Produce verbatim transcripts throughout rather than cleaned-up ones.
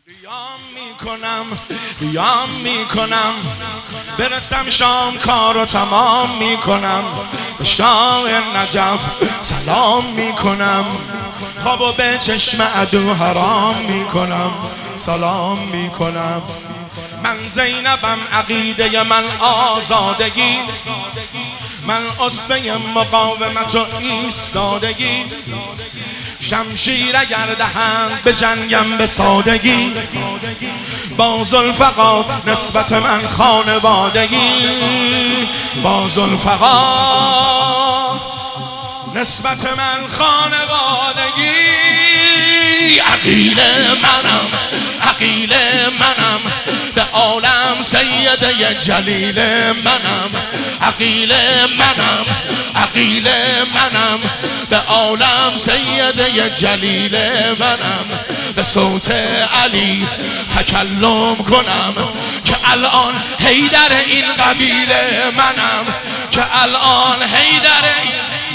قیام میکنم قیام میکنم برسم شام کارو تمام میکنم به شاه نجف سلام میکنم خوابو به چشم عدو حرام میکنم سلام میکنم من زینبم عقیده من آزادگی من اسوه مقاومت و ایستادگی شمشیر اگر دهند به جنگم به سادگی با ذوالفقار نسبت من خانوادگی با ذوالفقار نسبت من خانوادگی عقیل منم عقیل منم به عالم سیده جلیل منم عقیل منم عقیل منم به عالم سیده جلیل منم به صوت علی تکلم کنم که الان حیدر این قبیله منم که الان حیدر این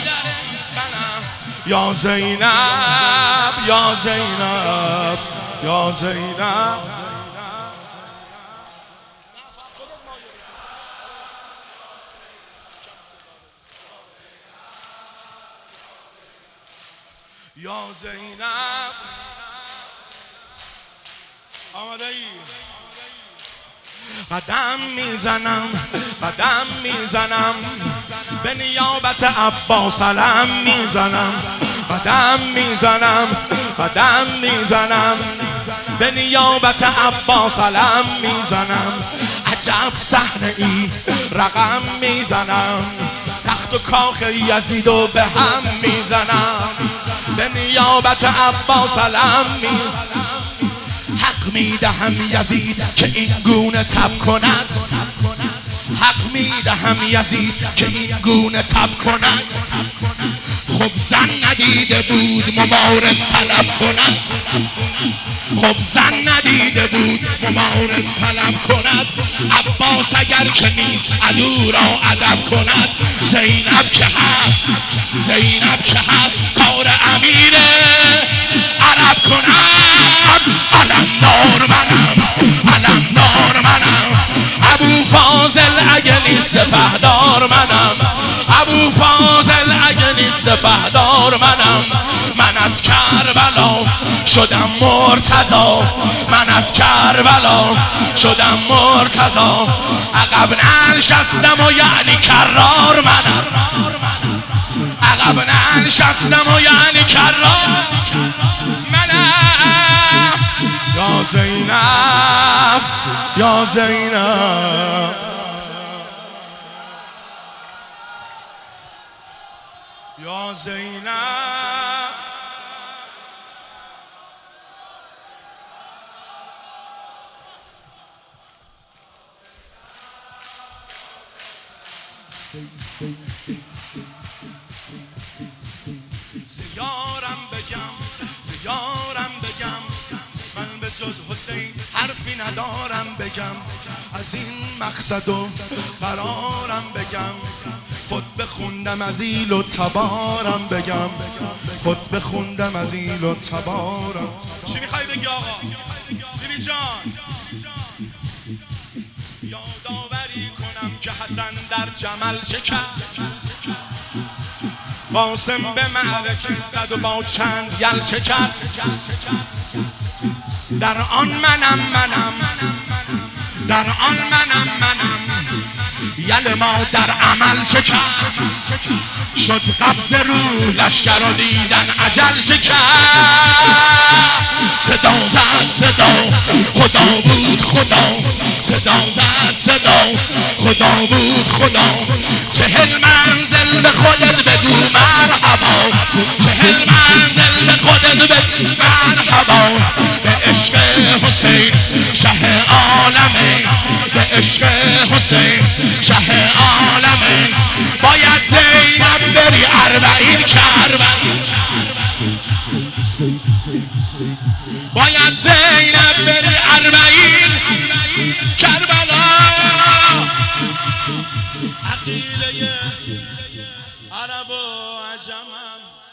یا زینب یا زینب یا زینب یا زینب آماده ای؟ قدم میزنم قدم میزنم به نیابت عباس علم میزنم قدم میزنم قدم میزنم به نیابت عباس علم میزنم عجب صحنه ای رقم میزنم تخت و کاخ یزیدو به هم میزنم به نیابت عباس علم میزنم حق میدهم یزید که این گونه تب کند حق میدهم یزید که این گونه تب کند خب زن ندیده بود مبارز طلب کند خب زن ندیده بود مبارز طلب کند عباس اگر که نیست عدو را ادب کند زینب که هست زینب که هست کار امیر عرب کند علمدار منم علمدار منم ابو فاضل اگه نیست سپهدار منم ابو فاضل اگه نیست سپهدار منم من از کربلا شدم مرتضی من از کربلا شدم مرتضی عقب ننشستم و یعنی کرار منم عقب ننشستم و یعنی کرار منم یا زینب یا زینب یا زینب زیارم بگم زیارم بگم من به جز حسین حرفی ندارم بگم از این مقصد و قرارم بگم خود بخوندم از ایل و تبارم بگم خود بخوندم از ایل و تبارم چی میخوای بگی آقا؟ بیبی جان یادآوری کنم که حسن در جمل چه کرد قاسم به معرکه زد و با چند یل چه کرد در آن منم منم در آن منم منم یل ما در عمل چه کرد شد قبض رو لشکر رو دیدن عجل چه کرد صدا زد صدا خدا بود خدا صدا زد صدا خدا بود خدا چهل منزل به خودت بگو مرحبا چهل منزل به خودت بگو مرحبا به عشق حسین شه عالمه به عشق حسین شه عالمه باید زینب بری اربعین کربلا باید زینب بری اربعین کربلا عقیله عرب و عجمم